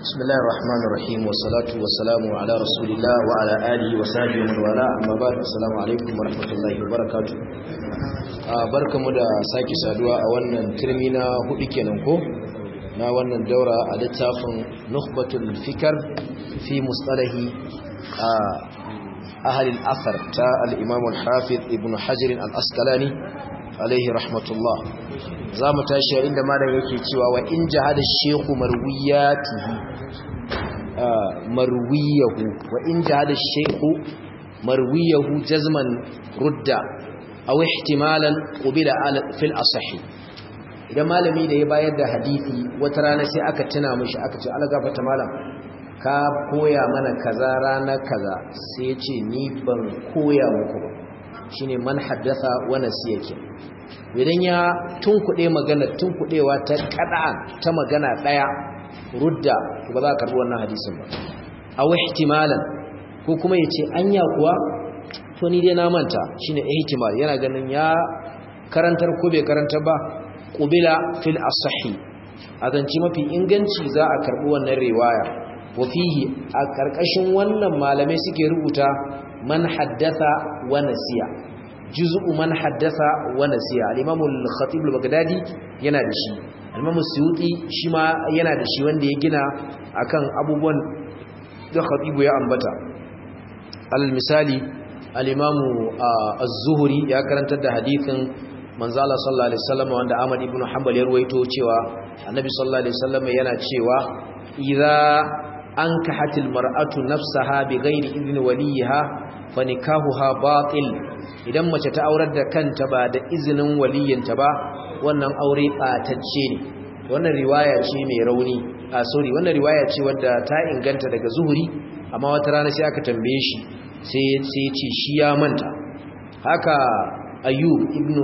بسم الله الرحمن الرحيم والصلاة والسلام على رسول الله وعلى آله وصحبه ومن والاه أما بعد السلام عليكم ورحمة الله وبركاته barkamu da sake saduwa a wannan turmi na hudu kenan ko na wannan daura a littafin Nukhbatul Fikr fi Mustalahi ahli al-athar ta al-Imam al-Hafiz Ibn Hajar al-Asqalani alaihi rahmatullah. Za mu tashi inda malam yake cewa wa in jahada shaykhu marwiyahu jazman rudda aw ihtimalan qubila fil asahi. Idan malami da ya bayar da hadisi wata rana sai aka tuna mishi aka ce algafata malam ka koya mana kaza rana kaza, sai ya ce ni ban koya muku ba, shine man haddatha wa nasiya. Idan ya tunkuɗe magana tunkuɗewa ta ƙada'an ta magana ɗaya rudda, ba za a karɓi wannan hadisin ba. A ihtimalan ko kuma ya ce anya kuwa to ni dai na manta, shine ihtimal, yana ganin ya karantar ko bai karantar ba. Qubila fil asahi, a zance mafi inganci za a karɓi wannan riwaya. Wa fihi, a ƙarƙashin wannan malamai suke rubuta man haddatha wa nasiya, juz'u man haddatha wa nasiya. Al-Imam al-Khatib al-Baghdadi yana da shi, al-Imam Suyuti shi ma yana da shi, wanda ya gina akan abubuwan da Khatib ya ambata. Al-misali al-Imam az-Zuhri ya karantar da hadithin manzo Allah sallallahu alaihi wasallam wanda Ahmad ibn Hanbal ya ruwaito cewa Annabi sallallahu alaihi wasallam yana cewa idza ankahatil mar'atu nafsaha bighairi idni waliha fa nikahuha batil. Idan mace ta aurar da kanta ba da izinin waliyinta ba, wannan aure ɓatacce ne. Wannan riwaya ce mai rauni, wannan riwaya ce wadda ta inganta daga Zuhuri, amma wata rana sai aka tambaye shi sai ya ce shi ya manta. Haka Ayyub ibn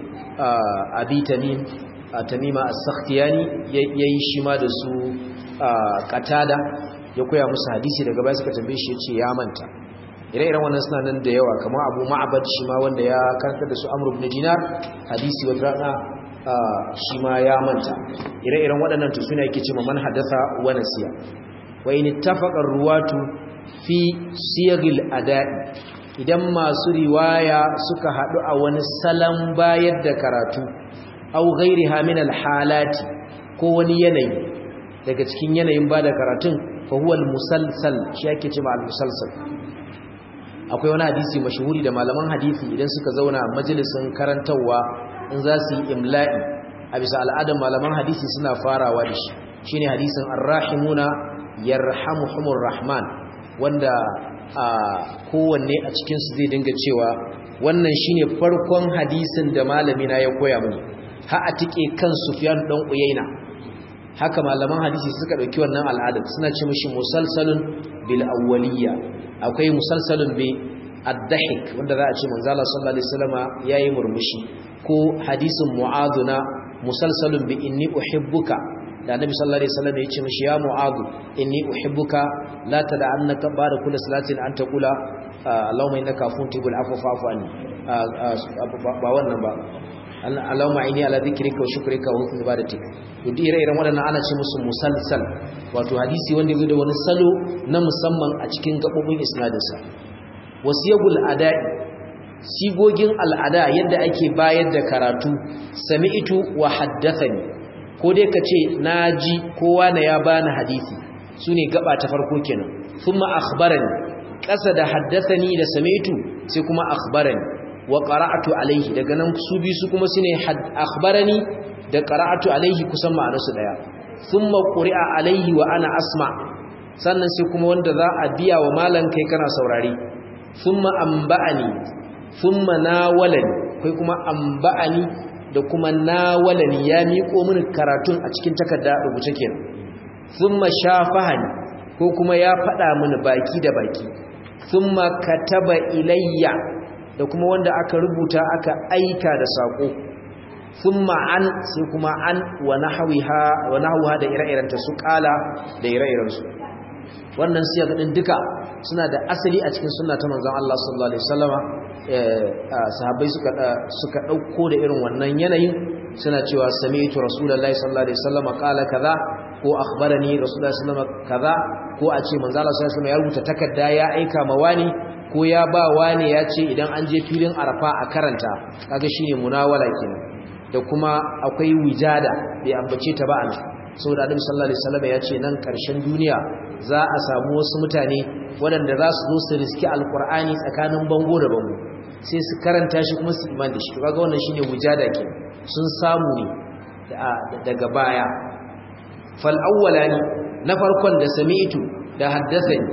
Abi Tamima as-Sakhtiyani yayi shi ma da su Qatada, ya koya musu hadisi, daga baya suka tambaye shi ya ce ya manta. Ire-iren wannan suna nan da yawa, kamar Abu Ma'bad shi ma wanda ya karanta da su Amr ibn Dinar hadisi wata rana shi ma ya manta. Ire-iren waɗannan to suna yake cewa man hadatha wa nasiya. Wa in ittafaqa ar-ruwatu fi siyagil ada'i, idan masu riwaya suka haɗu a wani salon bayar da karatu, aw ghairiha min al-halati, ko wani yanayi daga cikin yanayin bada karatun, fa huwa al-musalsal, shi yake cewa al-musalsal. Akwai wani hadisi mashhuri da malaman hadisi idan suka zauna majalisin karantawa in za su yi imla'i, a bisa al'adar malaman hadisi suna farawa da shi, shine hadisin ar-rahimuna yarhamuhumur rahman, wanda kowanne a cikin su zai dinga cewa wannan shine farkon hadisin da malami na ya koya mini, ha a tike kan Sufyan dan Uyayna. Haka malaman hadisi suka dauki wannan al'adar, suna ce mishi musalsalun bil awwaliyya. Akwai musalsalun bi ad-dahik, wanda za a ce manzo Allah sallallahu alaihi wasallama yayi murmushi, ko hadisin mu'aduna musalsalun bi inni uhibbuka, da annabi sallallahu alaihi wasallam ya ce mishi ya mu'adu inni uhibbuka la tad'annaka ba'da kulli salatin an taqula Allahumma innaka afuwwun tuhibbul afwa fa'fu anni. Ba wannan ba, Allahumma inni ala dhikrika wa shukrika wa husni ibadatik. To ire-iren waɗannan ana ce musu musalsal, wato hadisi wanda yake da wani salo na musamman a cikin gabobin isnadinsa. Wasiyagul ada'i, sigogin al'ada yadda ake bayar da karatu, sami'tu wa haddathani, ko dai kace naji kowa na ya bani hadisi, sune gaba ta farko kenan. Thumma akhbarani, kasa da haddathani da sami'tu sai kuma akhbarani wa qara'atu alaihi, daga nan su bi su kuma sune akhbarani da qara'atu alaihi, kusan ma'anarsu daya. Thumma quri'a alaihi wa ana asma, sannan sai kuma wanda za a biya wa malan kai kana saurari. Thumma amba'ani, thumma nawalani, kai kuma amba'ani da kuma nawalani, ya miƙo mini karatun a cikin takarda rubuce kenan. Thumma shafahani, ko kuma ya faɗa mini baki da baki. Thumma kataba ilayya, da kuma wanda aka rubuta aka aika da sako. Thumma an, sai kuma an wa nahwaha da ire-irenta su kala da ire-irensu. Wannan siya din duka suna da asali a cikin sunna ta manzon Allah sallallahu alaihi wasallama. Sahabbai suka dauko da irin wannan yanayin, suna cewa sami'tu rasulullahi sallallahu alaihi wasallama qala kaza ko akhbarani rasulullahi sallallahu alaihi wasallam kaza ko a ce manzo Allah sallallahu alaihi wasallam ya rubuta takarda ya aika ma wani ko ya ba wani ya ce idan an je filin Arafa a karanta kaga shine munawala kenan da kuma akwai wijada bai ambace ta ba anan saboda Annabi sallallahu alaihi wasallam ya ce nan karshen duniya za a samu wasu mutane waɗanda za su zo su riski alqur'ani tsakanin bango da bango sai su karanta shi kuma su imani da shi kaga wannan shine wijada kenan sun samu ne daga baya fal awwalani na farkon da sami'tu da haddathani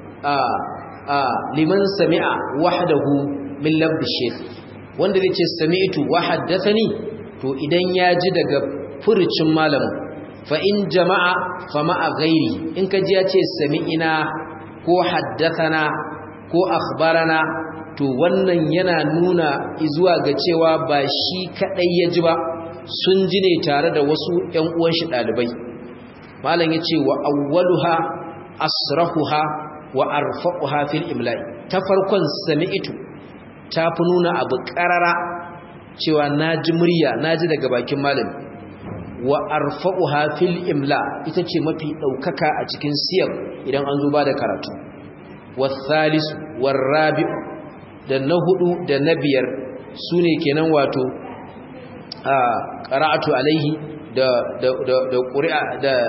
liman sami'a wahdahu min labd shaykh wanda zai ce sami'tu wa haddathani to idan ya ji daga furucin malamin fa in jama'a fa ma'a ghairi in ka ji ya ce sami'ina ko haddathana ko akhbarana to wannan yana nuna zuwa ga cewa ba shi kadai ya ji ba sun ji ne tare da wasu ƴan uwan shi dalibai malam yace wa awwaluha asrahuha wa arfa'uha fil imla'i ta farkon sami'tu ta fi nuna abu karara cewa naji murya naji daga bakin malami wa arfa'uha fil imla ita ce mafi daukaka a cikin siyar idan an zo ba da karatu wasalis warabi da na hudu da na biyar sune kenan wato qara'atu alaihi da qur'a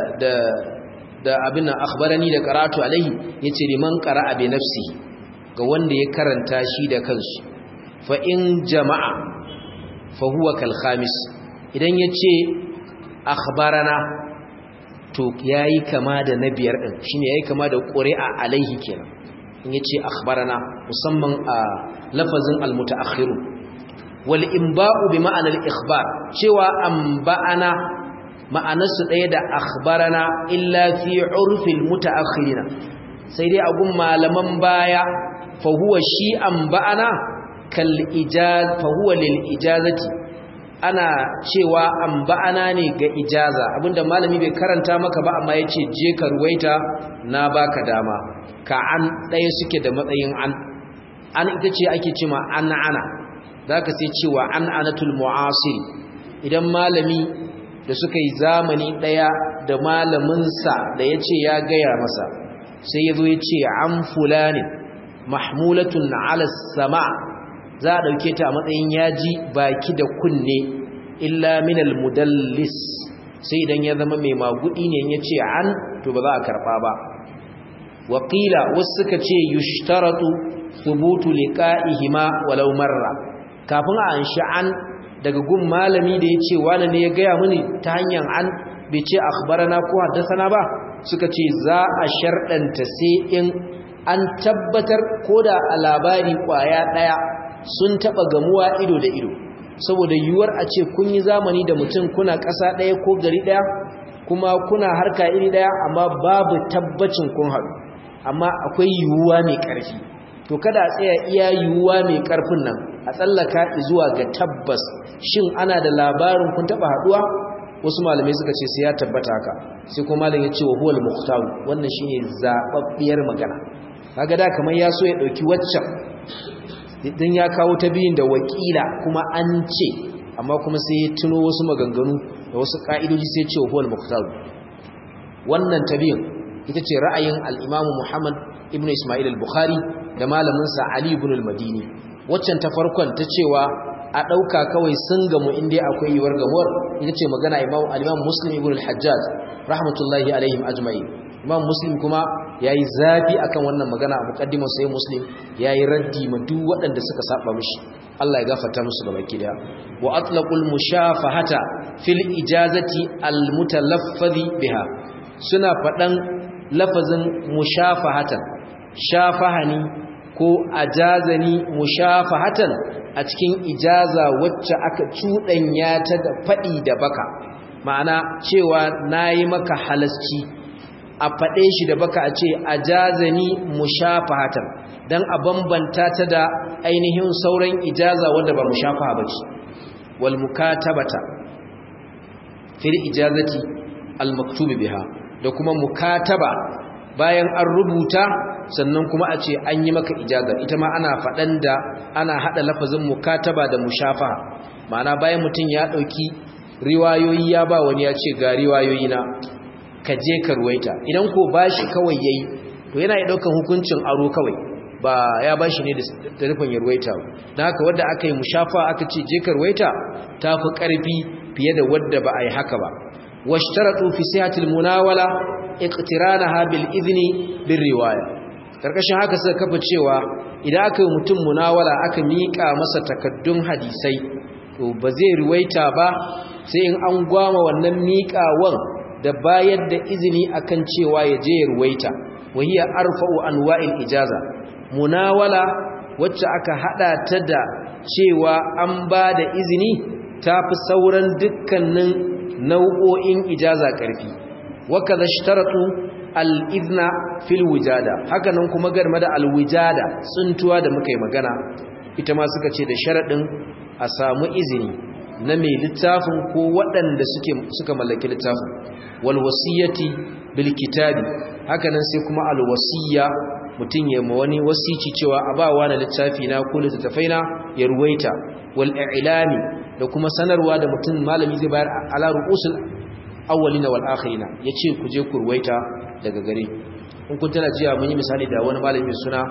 da abin nan akhbarani da qara'atu alaihi yace liman qara'a bi nafsihi ga wanda ya karanta shi da kansu fa in jama'a fa huwa kal khamis idan yace akhbarana to yayi kama da na biyar din shine yayi kama da qur'a alaihi kenan in yace akhbarana musamman a lafazin al mutaakhirun wal imba'u bi ma'ana al ikhbar cewa anba'ana ma'anarsu ɗaya da akhbarana illa fi urfil mutaakhirina sai dai agun malaman baya fa huwa shi anba'ana kal ijaz fa huwa lil ijazati ana cewa anba'ana ne ga ijaza abinda malami bai karanta maka ba amma yace je ka ruwaita na baka dama ka an ɗaya suke da matsayin an ita ce ake cewa ana zaka sai cewa anatul mu'asir idan malami da suka yi zamani ɗaya da malaminsa da ya ce ya gaya masa sai ya zo ya ce an fulani mahmulatun ala sama za a ɗauke ta a matsayin yaji baki da kunne illa minal mudallis sai idan ya zama mai magudi ne ya ce an to ba za a karɓa ba waƙila wasu suka ce yushtaratu thubutu liqa'ihima walau marra kafin a anshi an daga gun malami da ya ce wani ne ya gaya mini ta hanyar an bai ce akhbarana ko haddasana ba suka ce za a sharɗanta sai in an tabbatar ko da a labari ƙwaya ɗaya sun taɓa gamuwa ido da ido saboda yiwuwar a ce kun yi zamani da mutum kuna ƙasa ɗaya ko gari ɗaya kuma kuna harka iri ɗaya amma babu tabbacin kun haɗu amma akwai yiwuwa mai ƙarfi to kada a tsaya iya yiwuwa mai ƙarfin nan a tsallaka zuwa ga tabbas shin ana da labarin kun taba haduwa wasu malamai suka ce sai ya tabbata haka sai kuma malamin ya ce wa huwal muqtaw wannan shine zababbiyar magana kaga da kamar ya so ya dauki waccan dan ya kawo ta biyin da wakila kuma an ce amma kuma sai ya tuno wasu maganganu da wasu ka'idoji sai ya ce wa huwal muqtaw wannan ta biyin ita ce ra'ayin al-Imam Muhammad ibn Isma'il al-Bukhari da malamin sa Ali ibn al-Madini waccan ta farkon ta cewa a ɗauka kawai sun gamu inda akwai yiwuwar gamuwar ita ce magana al-Imam Muslim ibn al-Hajjaj rahmatullahi alaihim ajma'in Imam Muslim kuma yayi zafi akan wannan magana a muqaddimar sai Muslim yayi raddi ma duk waɗanda suka saba mishi Allah ya gafarta musu gabaki daya wa atlaqul mushafahata fil ijazati al-mutalaffazi biha suna faɗan lafazin mushafahatan shafahani ko ajazani mushafahatan a cikin ijaza wacce aka cuɗanya ta da faɗi da baka ma'ana cewa nayi maka halasci a faɗe shi da baka a ce ajazani mushafahatan dan a bambanta ta da ainihin sauran ijaza wanda ba mushafaha bace wal mukatabata fil ijazati al maktubi biha da kuma mukataba bayan an rubuta sannan kuma a ce an yi maka ijaza ita ma ana faɗan da ana haɗa lafazin mukataba da mushafaha ma'ana bayan mutum ya ɗauki riwayoyi ya ba wani ya ce ga riwayoyi na ka ka je ka ruwaita idan ko bashi kawai yayi to yana ya daukan hukuncin aro kawai ba ya bashi ne da rufin ya ruwaita ba dan haka wanda aka yi mushafa aka ce je ka ruwaita tafi karfi fiye da wanda ba a yi haka ba washtaratu fi sihatil munawala iqtiranaha bil idni bir riwaya karkashin haka suka kafa cewa idan aka yi mutum munawala aka miƙa masa takaddun hadisai to ba zai ruwaita ba sai in an gwama wannan miƙawan da bayar da izini akan cewa ya je ya ruwaita wahiya arfa'u anwa'il ijaza munawala wacce aka hada ta da cewa an ba da izini tafi sauran dukkanin nau'o'in ijaza karfi wakaza ishtaratu al-idna fil wijada hakanan kuma garma da al-wijada tsuntuwa da muka yi magana ita ma suka ce da sharadin a samu izini na mai littafin ko waɗanda suka mallaki littafin wal wasiyati bil kitabi hakanan sai kuma al wasiya mutun ya ma wani wasici cewa a ba wani littafi na ko littafaina ya ruwaita wal i'lami da kuma sanarwa da mutun malami zai bayar ala ru'usul awwalina wal akhirina yace ku je ku ruwaita daga gare in kun tana jiya mun yi misali da wani malami suna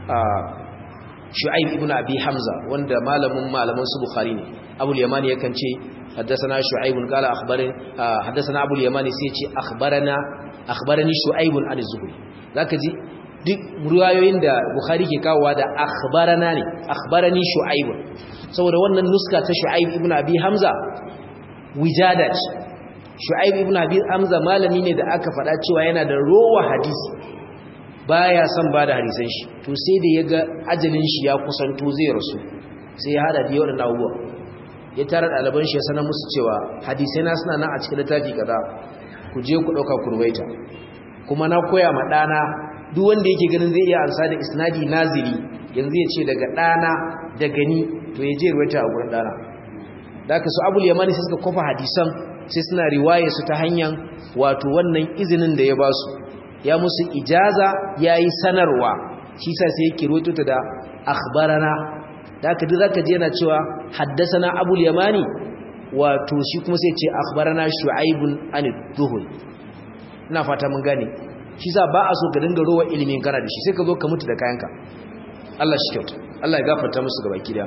Shu'aib ibn Abi Hamza wanda malamin su Bukhari ne Abu al-Yamani yakan ce haddathana Shu'aib qala haddathana Abu al-Yamani sai ce akhbarani Shu'aib an az-Zuhri zaka ji duk riwayoyin da Bukhari ke kawowa da akhbarana ne akhbarani Shu'aib saboda wannan nuska ta Shu'aib ibn Abi Hamza wijadat Shu'aib ibn Abi Hamza malami ne da aka faɗa cewa yana da rowa hadisi baya son bada hadisan shi to sai da yaga ajalin shi ya kusanto zai rasu sai ya hada da yawan abubuwa ya tara daliban shi ya sanar musu cewa hadisai na suna nan a cikin littafi kaza ku je ku dauka kurwaita kuma na koya ma dana duk wanda yake ganin zai iya ansa da isnadi nazili yanzu ya ce daga dana da gani to ya je ruwaita a gurin dana da ka su Abul Yamani sai suka kofa hadisan sai suna riwaye su ta hanyar wato wannan izinin da ya ba su ya musu ijaza yayi sanarwa shi sa sai yake roto ta da akhbarana da haka duk zaka je yana cewa haddathana Abul Yamani wato shi kuma sai ce akhbarana Shu'aibun an ad-Dhuhri ina fata mun gane shi sa ba a so ka dinga rowa ilimin kana da shi sai ka zo ka mutu da kayanka Allah shi kyauta Allah ya gafarta musu gabaki da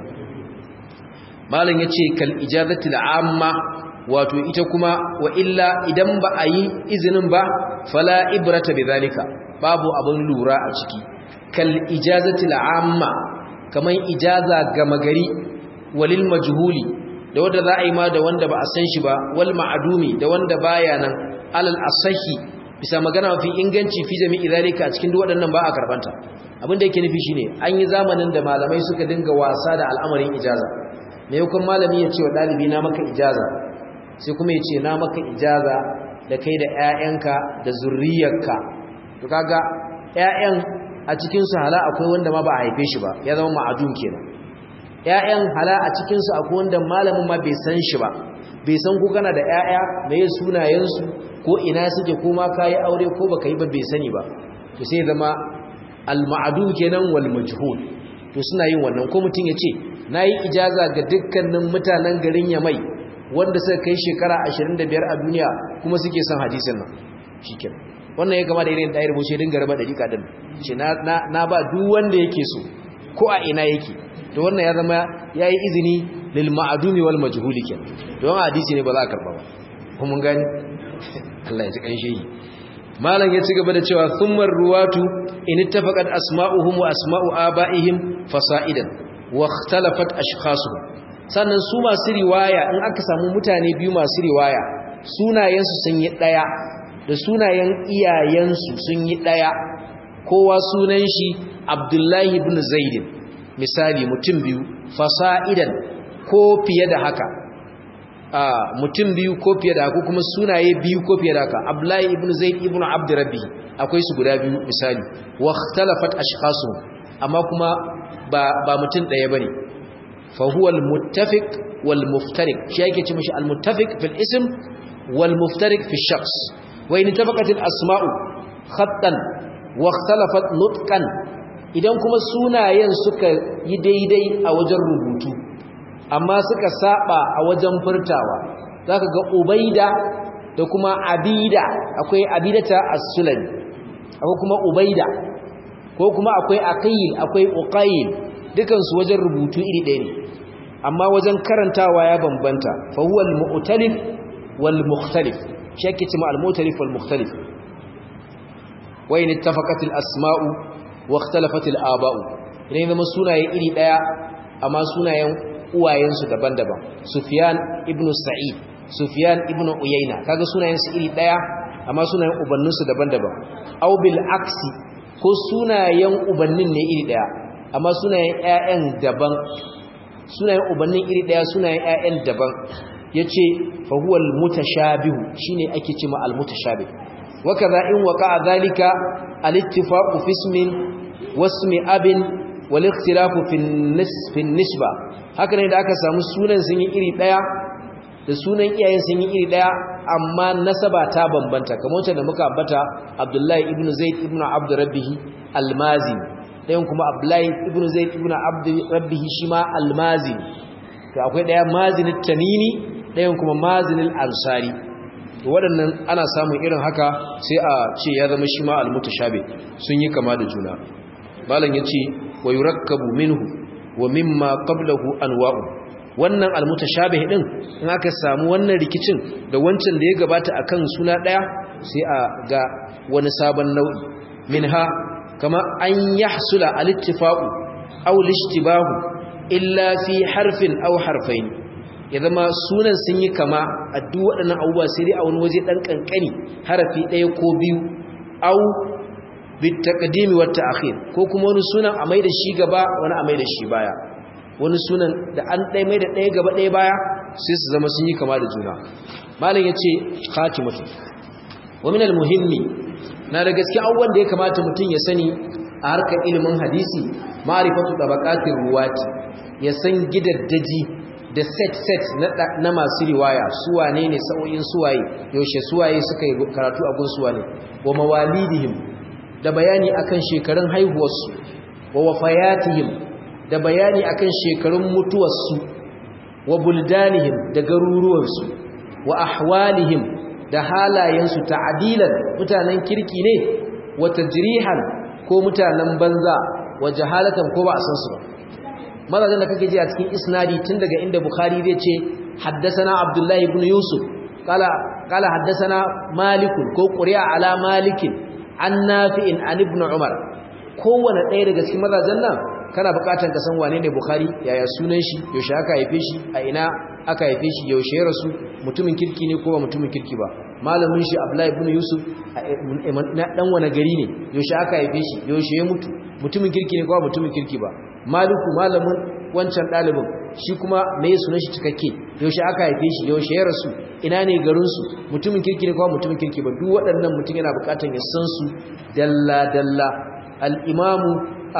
malam yace kal ijazati al-amma wato ita kuma wa illa idan ba a yi izinin ba fala ibrata bidhalika babu abun lura a ciki kal ijazati al'amma kaman ijaza ga magari walil majhuli da wanda za a yi ma da wanda ba a san shi ba wal ma'dumi da wanda baya nan alal asahi bisa magana mafi inganci fi jami'i zalika a cikin duk waɗannan ba a karbanta abin da yake nufi shine an yi zamanin da malamai suka dinga wasa da al'amarin ijaza me yakon malami ya ce wa dalibi na maka ijaza sai kuma ya ce na maka ijaza da kai da ƴaƴanka da zurriyarka to kaga ƴaƴan a cikin su hala akwai wanda ma ba a haife shi ba ya zama ma'adun kenan ƴaƴan hala a cikin su akwai wanda malamin ma bai san shi ba bai san ko kana da ƴaƴa meye sunayen su ko ina suke ko ma kai aure ko baka yi ba bai sani ba to sai zama al ma'adun kenan wal majhul to suna yin wannan ko mutun ya ce nayi ijaza ga dukkanin mutanen garin Yamai wanda suka kai shekara 25 a duniya kuma suke son hadisin nan shikenan wannan ya gama da irin dayar bushe dinga raba dariƙa din ce na ba duk wanda yake so ko a ina yake to wannan ya zama yayi izini lil ma'dumi wal majhuli kenan don hadisi ne ba za ka karba ba kuma mun gani Allah ya ji kanshe yi malam ya ci gaba da cewa thummar ruwatu in ittafaqat asma'uhum wa asma'u aba'ihim fasa'idan wa ikhtalafat ashkhasuhum sannan su masu riwaya in aka samu mutane biyu masu riwaya sunayensu sun yi ɗaya da sunayen iyayensu sun yi ɗaya kowa sunan shi Abdullahi ibn Zaid misali mutum biyu fasa'idan ko fiye da haka mutum biyu ko fiye da haka kuma sunaye biyu ko fiye da haka Abdullahi ibn Zaid ibn Abd Rabbi akwai su guda biyu misali wa ikhtalafat ashkhasuhum amma kuma ba mutum ɗaya bane فهو المتفق والمفترق شيء yake ce mishi almuttafiq fil ism walmuftariq fi shakhs wa in tafaqat al asma'u khattan wa ikhtalafat nutqan idan kuma sunayen suka yi daidai a wajen rubutu amma suka saba a wajen furtawa zaka ga Ubaida da kuma abida akwai abidata as-sulami akwai kuma ubaida ko kuma akwai aqil akwai uqayl dukan su wajen rubutu iri ɗaya ne amma wajen karantawa ya bambanta fa huwa al-mu'talif wal mukhtalif shake ce ma al-mu'talif wal mukhtalif wa in ittafaqat al-asma'u wa ikhtalafat al-aba'u idan zama sunaye iri ɗaya amma sunayen uwayensu daban-daban Sufyan ibn Sa'id Sufyan ibn Uyayna kaga sunayensu iri daya amma sunayen ubanninsu daban-daban aw bil aksi ko sunayen ubannin ne iri daya amma sunayen ƴaƴan daban sunayen ubannin iri daya sunayen ƴaƴan daban yace fa huwa al mutashabihu shine ake cewa al mutashabih wa kaza in waqa'a zalika al ittifaqu fi ismin wasmi abin wal ikhtilafu fi nisba haka ne da aka samu sunan sun yi iri daya da sunan iyayen sun yi iri daya amma nasaba ta bambanta kamar wacce da muka ambata Abdullahi ibn Zaid ibn Abd Rabbih al-Mazini dayan kuma Abdullahi ibn Zaid ibn Abd Rabbih shi ma al-Mazini to akwai daya Mazini Tanini dayan kuma Mazini al-Ansari to waɗannan ana samun irin haka sai a ce ya zama shi ma al-mutashabih sun yi kama da juna malam yace wa yurakkabu minhu wa mimma qablahu anwa'u wannan almutashabih din in aka samu wannan rikicin da wancan da ya gabata akan suna daya sai a ga wani sabon nau'i minha kama an yahsula alittifaqu aw lishtibahu illa fi harfin aw harfain ya zama sunan sun yi kama a duk waɗannan abubuwa sai dai a wani waje dan kankani harafi daya ko biyu aw bitaqdimi wat ta'khir ko kuma wani sunan a mai da shi gaba wani a mai da shi baya wani sunan da an ɗaya mai da ɗaya gaba ɗaya baya sai su zama sun yi kama da juna malam yace khatimatu wa min al-muhimmi na da gaskiya abubuwan da ya kamata mutum ya sani a harkar ilimin hadisi ma'rifatu tabaqatir ruwati ya san gidaddaji da set na masu riwaya su wane ne sa'o'in suwaye yaushe suwaye suka yi karatu a gun suwane wa mawalidihim da bayani akan shekarun haihuwarsu wa wafayatihim da bayani akan shekarun mutuwarsu wa buldanihim da garuruwansu wa ahwalihim da halayensu ta'dilan mutanen kirki ne wa tajrihan ko mutanen banza wa jahalatan ko ba a san su ba mazajin da kake ji a cikin isnadi tun daga inda bukhari zai ce haddathana abdullahi ibn yusuf qala haddathana malik ko quri'a ala malikin an nafi'in an ibn umar kowanne ɗaya daga cikin mazajin nan kana buƙatar ka san wane ne bukhari yaya sunan shi yaushe aka haife shi a ina aka haife shi yaushe ya rasu mutumin kirki ne ko ba mutumin kirki ba malamin shi abdullahi ibn yusuf na dan wani gari ne yaushe aka haife shi yaushe ya mutu mutumin kirki ne ko ba mutumin kirki ba maliku malamin wancan dalibin shi kuma me sunan shi cikakke yaushe aka haife shi yaushe ya rasu ina ne garin su mutumin kirki ne ko ba mutumin kirki ba duk waɗannan mutum yana buƙatar ya san su dalla dalla al-imamu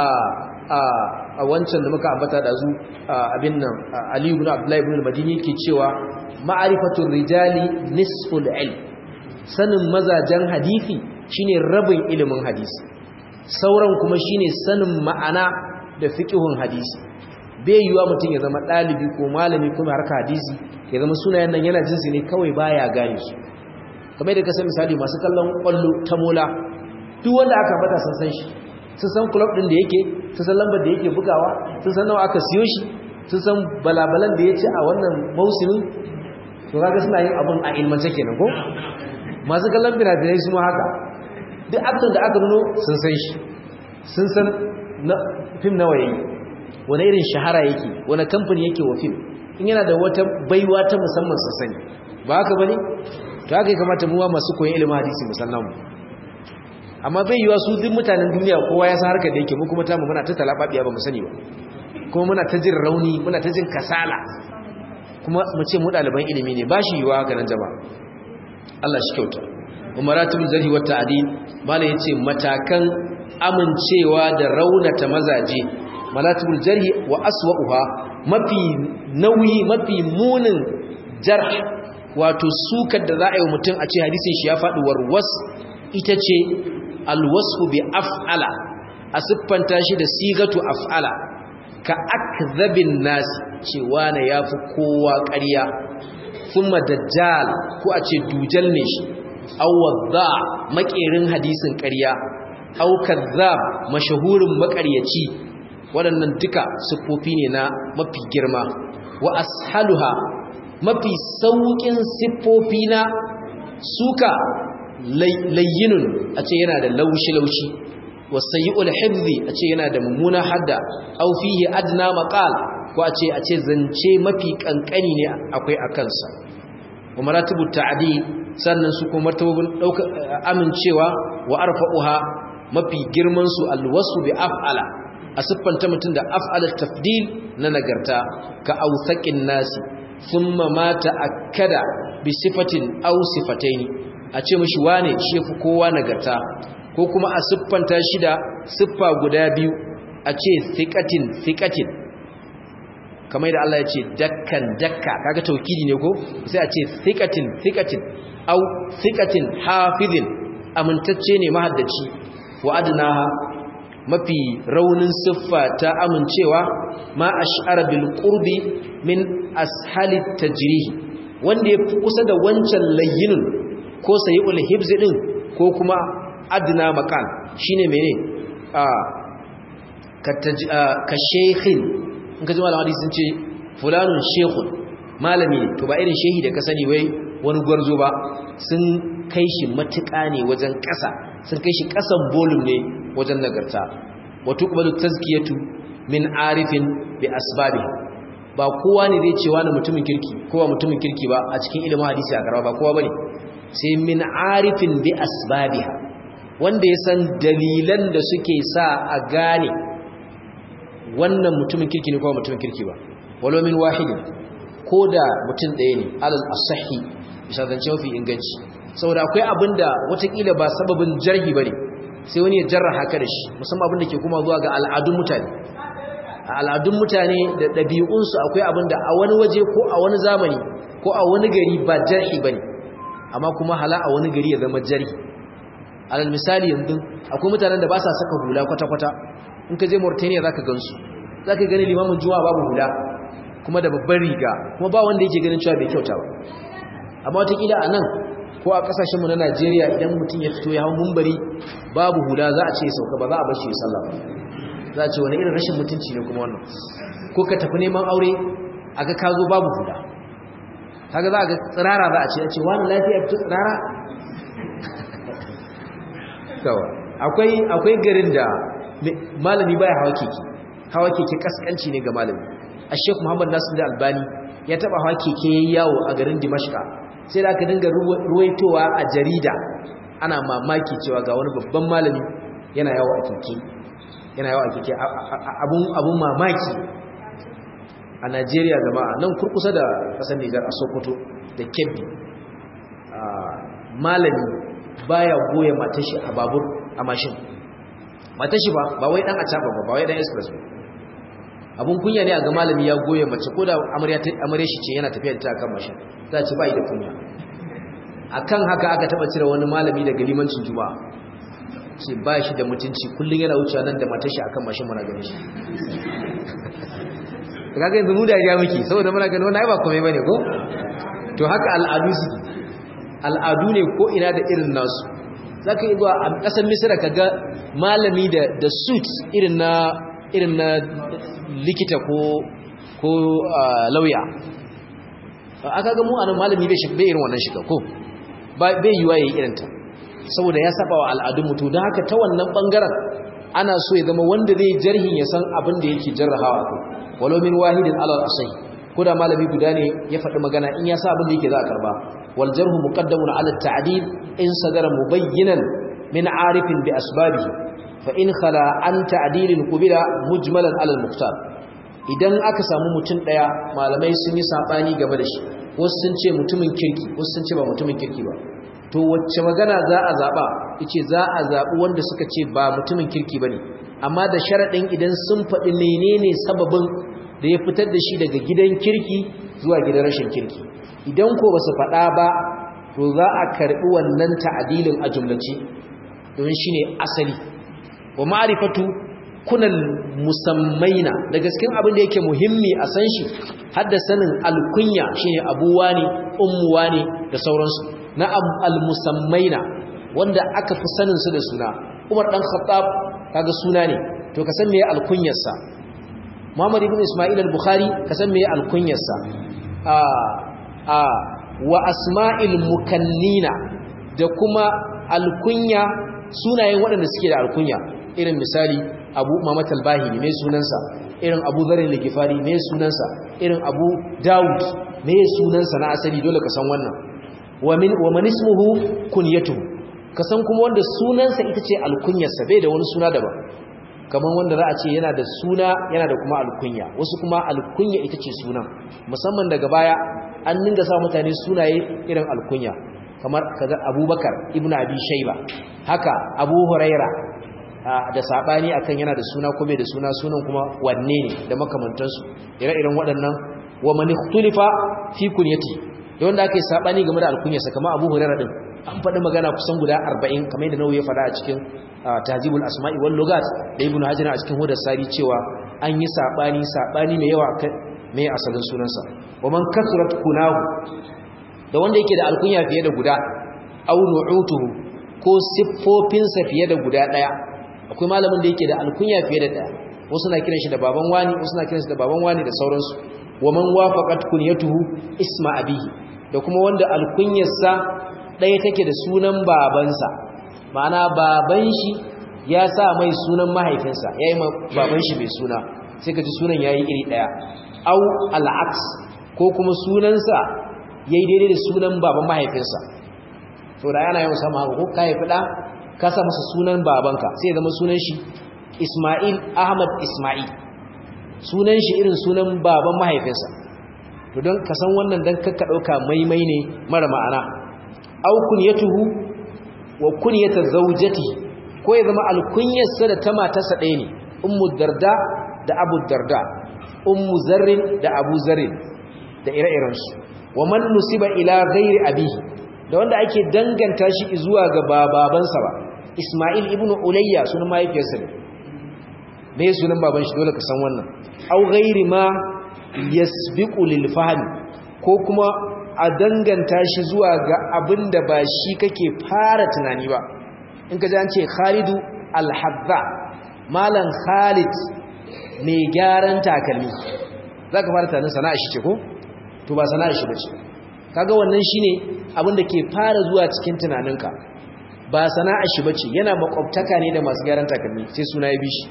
a wancan da muka ambata da zu abin nan Ali ibn Abdullah ibn al-Madini yake cewa ma'rifatul rijali nisful ilm sanin mazajen hadisi shine rabin ilimin hadisi sauran kuma shine sanin ma'ana da fiqhun hadisi bai yiwa mutum ya zama dalibi ko malami kuma harka hadisi ya zama sunayen nan yana jinsi ne kawai baya gane su kamar da ka san misali masu kallon kwallo ta mola duk wanda aka bata san shi sun san club din da yake sun san lambar da yake bugawa sun san nawa aka siyo shi sun san balabalan da ya ci a wannan mausimin to kaga suna yin abun a ilmance kenan ko masu kallon binabirai su ma haka duk actor da aka nuno sun san shi sun san fim nawa yayi wani irin shahara yake wani kamfani yake wa fim in yana da wata baiwa ta musamman sun sani ba haka bane to haka ya kamata mu masu koyon ilimin hadisi musallan mu amma bai yiwa su duk mutanen duniya kowa ya san harkar da yake mu kuma tamu muna ta talababiya ba mu sani ba kuma muna ta jin rauni muna ta jin kasala kuma mu ce mu ɗaliban ilimi ne ba shi yiwa haka nan jama'a Allah shi kyauta umaratun zarhi wa ta'dil mala yace matakan amincewa da raunata mazaje malatibul jarhi wa aswa'uha mafi nauyi mafi munin jarh wato sukar da za a yi wa mutum a ce hadisin shi ya faɗi warwas ita ce alwasfu bi af'ala a siffanta shi da sigatu af'ala ka akdhabin nas cewa na yafi kowa ƙarya thumma dajjal ko a ce dujal ne shi aw wadda makerin hadisin ƙarya aw kazzab mashahurin makaryaci waɗannan duka siffofi ne na mafi girma wa ashaluha mafi saukin siffofi na suka layyinun a ce yana da laushi-laushi wasayi'ul hifzi a ce yana da mummuna hadda aw fihi adna maqal ko a ce zance mafi kankani ne akwai a kansa wa maratibut ta'dil sannan su kuma martabobin dauka amincewa wa arfa'uha mafi girman su alwasu bi af'ala a siffanta mutum da af'alat tafdil na nagarta ka awthaqin nasi thumma ma ta'akkada bi sifatin aw sifataini a ce mishi wane shi fi kowa nagarta ko kuma a siffanta shi da siffa guda biyu a ce thiqatin kamar da Allah ya ce dakkan dakka kaga taukidi ne ko sai a ce thiqatin aw thiqatin hafizin amintacce ne mahaddaci wa adnaha mafi raunin siffa ta amincewa ma ash'ara bil qurbi min ashalit tajrih wanda ya fi kusa da wancan layyinun ko sayyul hibz din ko kuma adna makan shine mene ka shaykhin in ka ji malamin hadisi sun ce fulanun shaykhun malami ne to ba irin shehi da ka sani wai wani gwarzo ba sun kai shi matuƙa ne wajen ƙasa sun kai shi ƙasan bolum ne wajen nagarta wa tuqbalu tazkiyatu min arifin bi asbabiha ba kowa ne zai ce wani mutumin kirki ko ba mutumin kirki ba a cikin ilimin hadisi a garba ba kowa bane sai min arifin bi asbabiha wanda ya san dalilan da suke sa a gane wannan mutumin kirki ne ko mutumin kirki ba walau min wahidin ko da mutum ɗaya ne alal asahi bisa zance mafi inganci saboda akwai abinda watakila ba sababin jarhi bane sai wani ya jarra haka da shi musamman abinda ke kuma zuwa ga al'adun mutane a al'adun mutane da ɗabi'unsu akwai abinda a wani waje ko a wani zamani ko a wani gari ba jarhi bane amma kuma hala a wani gari ya zama jarhi alal misali yanzu akwai mutanen da ba sa saka hula kwata-kwata in ka je Mauritania zaka gansu zaka gani limamin juma'a babu hula kuma da babban riga kuma ba wanda yake ganin cewa bai kyauta ba amma wataƙila a nan ko a ƙasashenmu na Najeriya idan mutum ya fito ya hau mumbari babu hula za a ce sauka ba za a bar shi ya sallah ba za a ce wani irin rashin mutunci ne kuma wannan ko ka tafi neman aure a ga ka zo babu hula kaga za a ga tsirara za a ce wani lafiya fito tsirara akwai garin da malami baya hawa keke kaskanci ne ga malami a Sheikh Muhammad Nasir da Albani ya taba hawa keke yawo a garin Dimashqa sai da aka dinga ruwaitowa a jarida ana mamaki cewa ga wani babban malami yana yawo a keke abun mamaki a Najeriya jama'a nan kurkusa da kasar Niger a Sokoto da Kebbi malami baya goye matashi a babur a mashin matashi ba wai dan acaba ba wai dan express ba abun kunya ne a ga malami ya goye mace ko da amarya shi ce yana tafiya da ta kan mashin za ci bai da kunya akan haka aka taba cire wani malami daga limancin juma'a ce ba shi da mutunci kullun yana wucewa nan da matashi akan mashin muna ganin shi kaga yanzu mu da ya miki saboda muna ganin wannan ai ba komai bane ko to haka al'adu ne ko ina da irin nasu zaka yi zuwa a kasar Misira kaga malami da suit irin na likita ko lauya aka ga mu anan malami bai irin wannan shiga ko bai yiwa yayi irin ta saboda ya saba wa al'adun mutu don haka ta wannan bangaren ana so ya zama wanda zai jarhin ya san abin da yake jarrahawa ko walau min wahidin alal asai ko da malami guda ne ya faɗi magana in ya sa abin da yake za a karba wal jarhu muqaddamun ala at-ta'dil in sadara mubayyinan min arifin bi asbabihi fa in khala an ta'dilin qubila mujmalan ala al-muqtar idan aka samu mutum daya malamai sun yi sabani game da shi wasu sun ce mutumin kirki wasu sun ce ba mutumin kirki ba to wacce magana za a zaba yace za a zabi wanda suka ce ba mutumin kirki bane amma da sharadin idan sun faɗi menene sababin da ya fitar da shi daga gidan kirki zuwa gidan rashin kirki idan ko ba su faɗa ba to za a karɓi wannan ta'adilin a jumlace don shine asali wa ma'rifatu kunal musammaina daga cikin abin da yake muhimmi a san shi hadda sanin alkunya shine abuwa ne ummuwa ne da sauransu na al-musammaina wanda aka fi sanin su da suna Umar dan Khattab kaga suna ne to ka san meye alkunyarsa Muhammad ibn Isma'il al-Bukhari ka san meye alkunyarsa wa asma'il mukannina da kuma alkunya sunayen waɗanda suke da alkunya irin misali Abu Muhammad al-Bahili mai sunansa irin Abu Dharr al-Ghifari mai sunansa irin Abu Dawud mai sunansa na asali dole ka san wannan wa man ismuhu kunyatuhu ka san kuma wanda sunansa ita ce alkunyarsa bai da wani suna daban kamar wanda za a ce yana da suna yana da kuma alkunya wasu kuma alkunya ita ce sunan musamman daga baya an dinga sa mutane sunaye irin alkunya kamar kaga Abubakar ibn Abi Shayba haka Abu Huraira da sabani akan yana da suna ko bai da suna sunan kuma wanne ne da makamantansu ire-iren waɗannan wa man ikhtulifa fi kunyati da wanda aka yi sabani game da alkunyarsa kamar Abu Huraira din an faɗi magana kusan guda 40 kamar yadda Nawawi ya faɗa a cikin Tahzibul Asma'i wal Lughat da Ibn Hajar a cikin Hudar Sari cewa an yi sabani mai yawa kan mai asalin sunansa wa man kasrat kunahu da wanda yake da alkunya fiye da guda aw nu'utuhu ko siffofinsa fiye da guda daya akwai malamin da yake da alkunya fiye da daya wasu na kiran shi da baban wani wasu na kiran shi da baban wani da sauransu wa man wafaqat kunyatuhu isma abihi da kuma wanda alkunyarsa daya take da sunan babansa ma'ana baban shi ya sa mai sunan mahaifinsa yayi baban shi mai suna sai ka ji sunan yayi iri daya au al'aks ko kuma sunansa yayi daidai da sunan baban mahaifinsa to da yana yawan samu haka ko kai fida ka sa masa sunan babanka sai zama sunan shi Isma'il Ahmad Isma'il sunan shi irin sunan baban mahaifinsa to don ka san wannan dan kakka dauka maimai ne mara ma'ana au kunyatuhu wa kunyatu zawjati ko ya zama alkunyarsa da ta matarsa ɗaya ne ummu darda da abu darda ummu zarrin da abu zarrin da ire-irensu wa man nusiba ila ghairi abihi da wanda ake danganta shi zuwa ga babansa ba Isma'il ibn Ulayya sunan mahaifiyarsa ne me sunan baban shi dole ka san wannan au ghairi ma yasbiqu lil fahm ko kuma a danganta shi zuwa ga abinda ba shi kake fara tunani ba in ka ji an ce Khalidu al-Hadda malan Khalid mai gyaran takalmi zaka fara tunanin sana'a shi ce ko to ba sana'a shi bace kaga wannan shine abinda ke fara zuwa cikin tunaninka ba sana'a shi bace yana makwabtaka ne da masu gyaran takalmi sai suna ya bi shi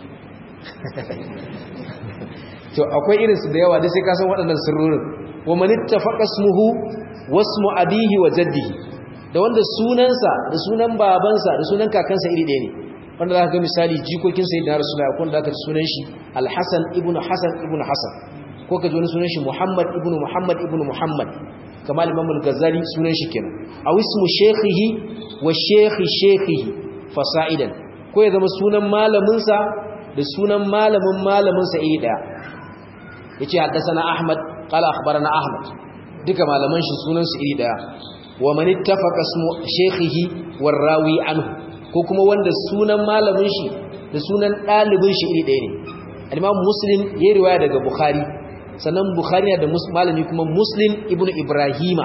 to akwai irin su da yawa dai sai ka san waɗannan sirrorin wa man ittafaqa ismuhu wasmu abihi wa jaddihi da wanda sunansa da sunan babansa da sunan kakansa iri ɗaya ne wanda zaka ga misali jikokin sayyidina rasulullahi ko da aka sunan shi al-Hasan ibn Hasan ibn Hasan ko ka ji wani sunan shi Muhammad ibn Muhammad ibn Muhammad kamar Imam al-Ghazali sunan shi kenan aw ismu shaykhihi wa shaykhihi fasa'idan ko ya zama sunan malamin sa da sunan malamin sa iri daya yace haddathana Ahmad qala akhbarana Ahmad duka malaman shi sunan su iri daya wa man ittafaqa ismu shaykhihi war rawi anhu ko kuma wanda sunan malamin shi da sunan dalibin shi iri daya ne al-Imam Muslim yayi riwaya daga Bukhari sannan Bukhari da malami kuma Muslim ibn Ibrahim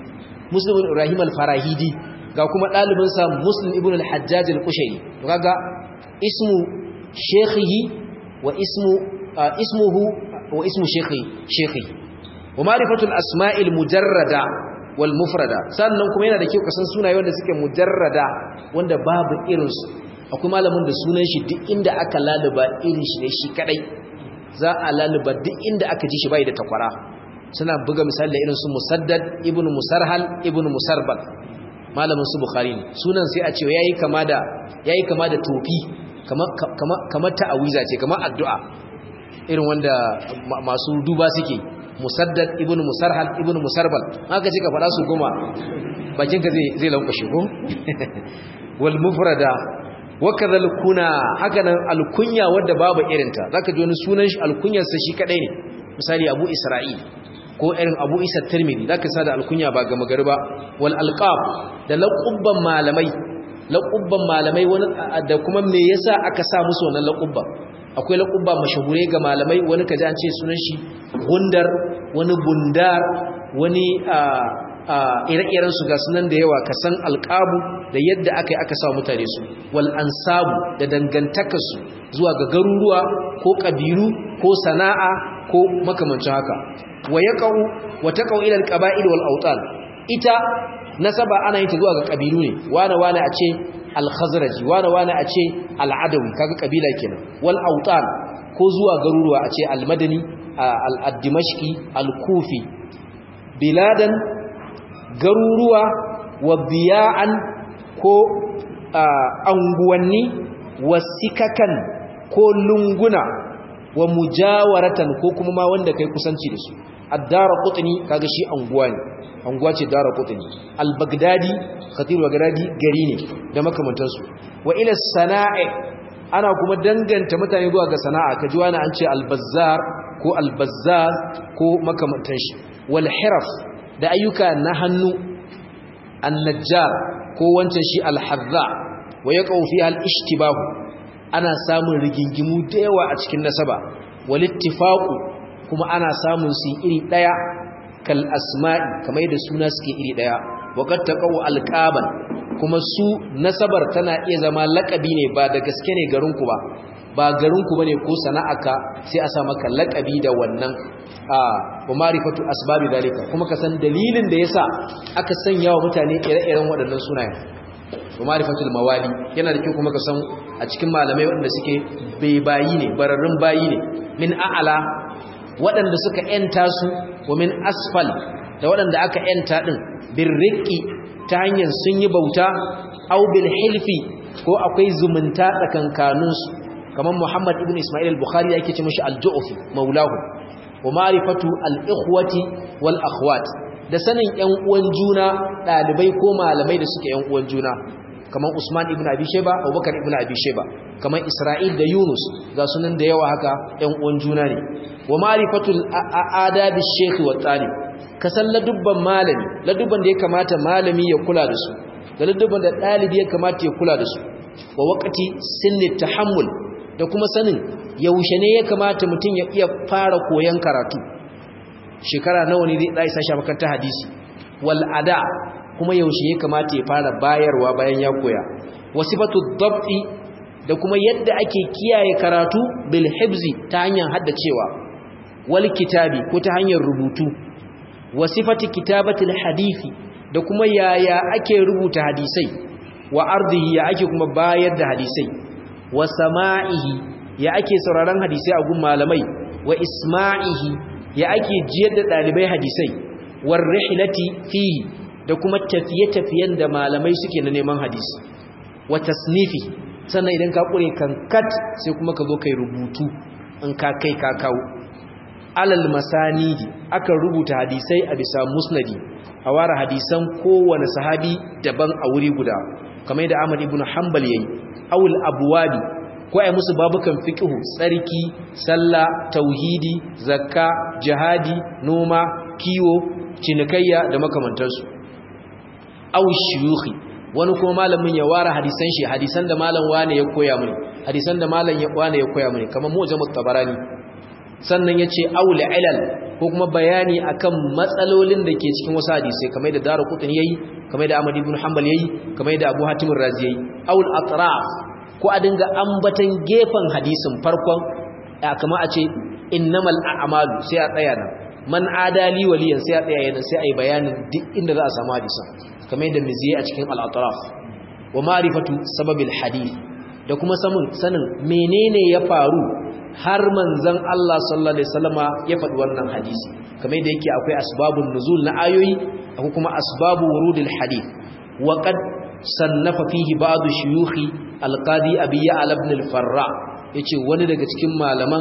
al-Farahidi ga kuma dalibinsa Muslim ibn al-Hajjaj al-Qushayri to kaga ismu shaykhihi wa ismuhu wa ismu shaykhi wa ma'rifatu al-asma'i al-mujarrada wal mufrada sannan kuma yana da kyau kasan sunaye wanda suke mujarrada wanda babu irinsu akwai malamin da sunan shi duk inda aka laluba irin shi ne shi kadai za a laluba duk inda aka ji shi bai da takwara suna buga misali da irin su Musaddad ibn Musarhal ibn Musarbal malamin su Bukhari ne sunan sai a ce yayi kama da tofi kamar ta'awiza ce kamar addu'a irin wanda masu duba suke Musaddad ibn Musarhal ibn Musarbal haka ce ka fada su goma bakinka zai lankwashe ko wal mufrada wakadhal kuna hakanan alkunya wadda babu irinta zaka ji wani sunan shi alkunyarsa shi kadai ne misali Abu Isra'il ko irin Abu Isa Tirmidhi zaka sa da alkunya ba ga magari ba wal alqab da laqubban malamai wani da kuma me yasa aka sa musu wannan laqubban akwai laqabba mashahure ga malamai wani kaji an ce sunan shi gundar wani bundar wani ire-iren su ga sunan da yawa kasan alqabu da yadda aka sa mutane su wal ansabu da dangantakar su zuwa ga garuruwa ko kabilu ko sana'a ko makamancin haka wa taqau ila alqaba'il wal awtan ita nasaba ana yin ta zuwa ga kabilu ne wane a ce al-khazraji wane a ce al-adawi kaga kabila kenan wal awtan ko zuwa garuruwa a ce al-madani al-dimashqi al-kufi biladan garuruwa wa biya'an ko anguwanni wasikakan ko lunguna wa mujawaratan ko kuma ma wanda kai kusanci da su ad-daraqutni kaga shi anguwa ne anguwa ce daraqutni al-baghdadi khatib baghdadi gari ne da makamantansu wa ila sana'i ana kuma danganta mutane zuwa ga sana'a kaji wani an ce al-bazzar ko al-bazzaz ko makamantan shi wal hiraf da ayyuka na hannu an-najjar ko wancan shi al-hadza wa yaqau fiha al-ishtibahu ana samun rigingimu da yawa a cikin nasaba wal ittifaqu kuma ana samun su iri daya kal asma'i kamar da suna suke iri daya waqad taqaw alqaban kuma su nasabar tana iya zama laqabi ne ba da gaske ne garinku ba garinku bane ko sana'aka sai a sa maka laqabi da wannan wa ma'rifatu asbabi dalika kuma ka san dalilin da yasa aka sanya wa mutane ire-iren waɗannan sunayen wa ma'rifatul mawali yana da kyau kuma ka san a cikin malamai waɗanda suke bayi ne bararrun bayi ne min a'ala waɗanda suka yanta su wa min asfal da waɗanda aka yanta din birriqi ta hanyar sun yi bauta aw bil hilfi ko akwai zumunta tsakankanin su kamar Muhammad ibn Isma'il al-Bukhari yake ce mishi al-Ju'fi maulahu wa ma'rifatu al-ikhwati wal akhwat da sanin ƴan uwan juna dalibai ko malamai da suke ƴan uwan juna kamar Usman ibn Abi Shayba Abubakar ibn Abi Shayba kamar Isra'il da Yunus ga sunan da yawa haka ƴan uwan juna ne wa ma'rifatul adabi shaykh wa talib kasan ladubban malami ladubban da ya kamata malami ya kula da su da ladubban da dalibi ya kamata ya kula da su wa waqti sinni tahammul da kuma sanin yaushe ne ya kamata mutum ya iya fara koyon karatu shekara nawa ne zai isa shi makarantar hadisi wal ada kuma yaushe ya kamata ya fara bayarwa bayan ya koya wasifatu dhabti da kuma yadda ake kiyaye karatu bil hibzi ta hanyar haddacewa wal kitabi ko ta hanyar rubutu wasifati kitabatil hadisi da kuma yaya ake rubuta hadisai wa ardihi ya ake kuma bayar da hadisai wa sama'ihi ya ake sauraron hadisai a gun malamai wa isma'ihi ya ake jiyar da dalibai hadisai war rihlati fihi da kuma tafiye-tafiyen da malamai suke na neman hadisi wa tasnifi sannan idan ka kure kankat sai kuma ka zo kai rubutu in ka kai ka kawo alal masanidi aka rubuta hadisai a bisa musnadi a ware hadisan kowane sahabi daban a wuri guda kamar yadda Ahmad ibn Hanbal yayi awul abwabi ko ai musu babukan fiqhu tsarki sallah tauhidi zakka jihadi noma kiwo cinikayya da makamantansu aw shuyukhi wani kuma malamin ya ware hadisan shi hadisan da malam wane ya koya mini hadisan da malam wane ya koya mini kamar Mu'jamut Tabarani sannan yace aul ilal ko kuma bayani akan matsalolin da ke cikin wasu hadisi kamar da Daraqutni yayi kamar da Ahmad ibn Hanbal yayi kamar da Abu Hatim ar-Razi yayi aul atraf ko a dinga ambatan gefen hadisin farkon kamar a ce innamal a'malu sai a tsaya nan man adali waliyan sai a tsaya yana sai ai bayanin duk inda za a samu hadisin kamar da miziyi a cikin al-atraf wa ma'rifatu sababil hadith da kuma sanin menene ya faru har manzon Allah sallallahu alaihi wasallama ya faɗi wannan hadisi kamar da yake akwai asbabun nuzul na ayoyi akwai kuma asbabu wurudil hadith wa qad sannafa fihi ba'd shuyukhi al-qadi abi ya'la ibn al-farra yace wani daga cikin malaman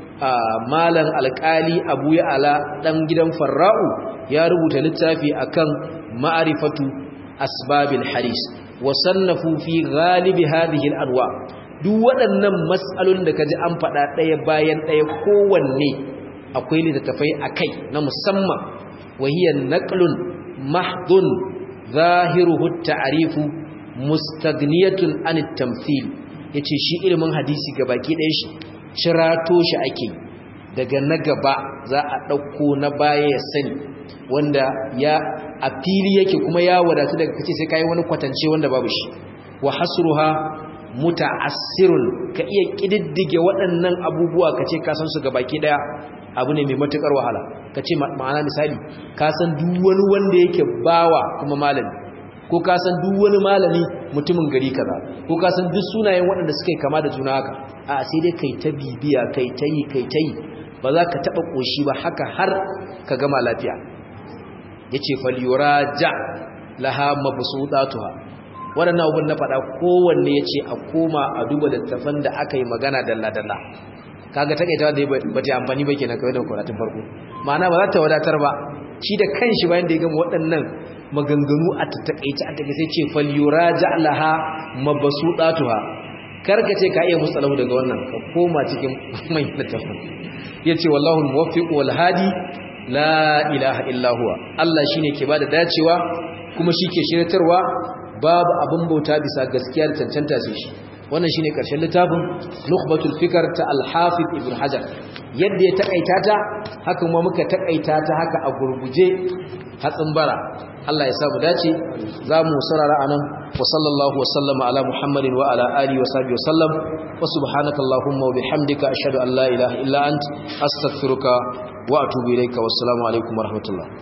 malan alƙali abu ya'la dan gidan farra'u ya rubuta littafi akan ma'rifatu asbabil hadith wa sannafu fi ghalibi hadhihi al-anwa duk waɗannan matsalolin da kaji an faɗa ɗaya bayan ɗaya kowanne akwai littattafai akai na musamman wahiyan naqlun mahdun zahiruhu at-ta'rifu mustaghniyatun an at-tamthil yace shi ilimin hadisi gabaki ɗayan shi cirato shi ake daga na gaba za a ɗauko na baya ya sani wanda ya a fili yake kuma ya wadatu daga kace sai kai wani kwatance wanda babu shi wa hasruha muta'assirun ka iya kididdige waɗannan abubuwa kace ka san su gabaki daya abu ne mai matukar wahala kace ma'ana misali ka san duk wani wanda yake bawa kuma malami ko ka san duk wani malami mutumin gari kaza ko ka san duk sunayen waɗanda suke kama da juna haka a sai dai kai ta bibiya kai tayi ba za ka taba koshi ba haka har ka gama lafiya yace falyuraja laha mabsutatuha wadannan abun na fada kowanne yace a koma a duba littafin da aka yi magana dalla kaga takeitawa da ba ta amfani ba kenan kawai da karatun farko ma'ana ba za ta wadatar ba shi da kanshi bayan da ya gama waɗannan maganganu a takeice sai ce falyuraja laha mabsutatuha karka ce ka iya musalahu daga wannan ka koma cikin manyan littafin yace wallahu muwaffiq wal hadi la ilaha illa huwa Allah shine ke bada dacewa kuma shike shiratarwa babu abin bauta bisa gaskiya da cancanta sai shi wannan shine karshen littafin nukhbatul fikr ta al-hafiz ibn hajar yadda ya takaita ta haka kuma muka takaita ta haka a gurguje hatsin bara Allah ya sa mu dace zamu sarara anan wa sallallahu wa sallama ala muhammadin wa ala alihi wa sahbihi wa sallam wa subhanakallahumma wa bihamdika ashhadu an la ilaha illa ant astaghfiruka wa atubu ilayka wassalamu alaikum warahmatullahi